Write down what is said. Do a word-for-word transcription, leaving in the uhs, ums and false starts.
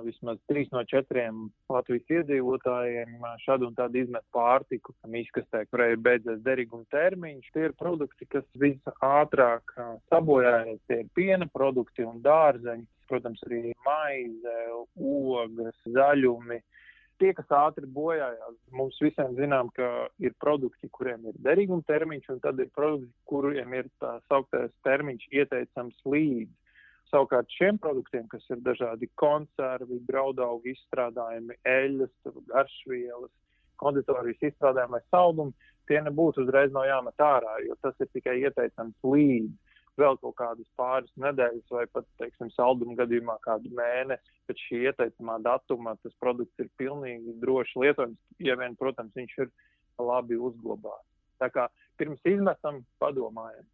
vismaz trīs no četriem Latvijas iedzīvotājiem šādu un tādu izmet pārtiku izkastē, kurai ir beidzies derīguma termiņš. Tie ir produkti, kas visātrāk sabojājas, tie ir piena produkti un dārzeņi, protams, arī maize, ogas, zaļumi. Tie, kas ātri bojājās, mums visiem zinām, ka ir produkti, kuriem ir derīguma termiņš, un tad ir produkti, kuriem ir tā sauktais termiņš ieteicams līdz. Savukārt šiem produktiem, kas ir dažādi konservi, graudaugu izstrādājumi, eļas, garšvielas, konditorijas izstrādājumi vai saldumi, tie nebūtu uzreiz nav jāmet ārā, jo tas ir tikai ieteicams līdz vēl kaut kādas pāris nedēļas vai pat, teiksim, saldumu gadījumā kādu mēnesi. Pēc šī ieteicamā datuma tas produkts ir pilnīgi droši lietojams, ja vien, protams, viņš ir labi uzglabāts. Tā kā pirms izmetam padomājam.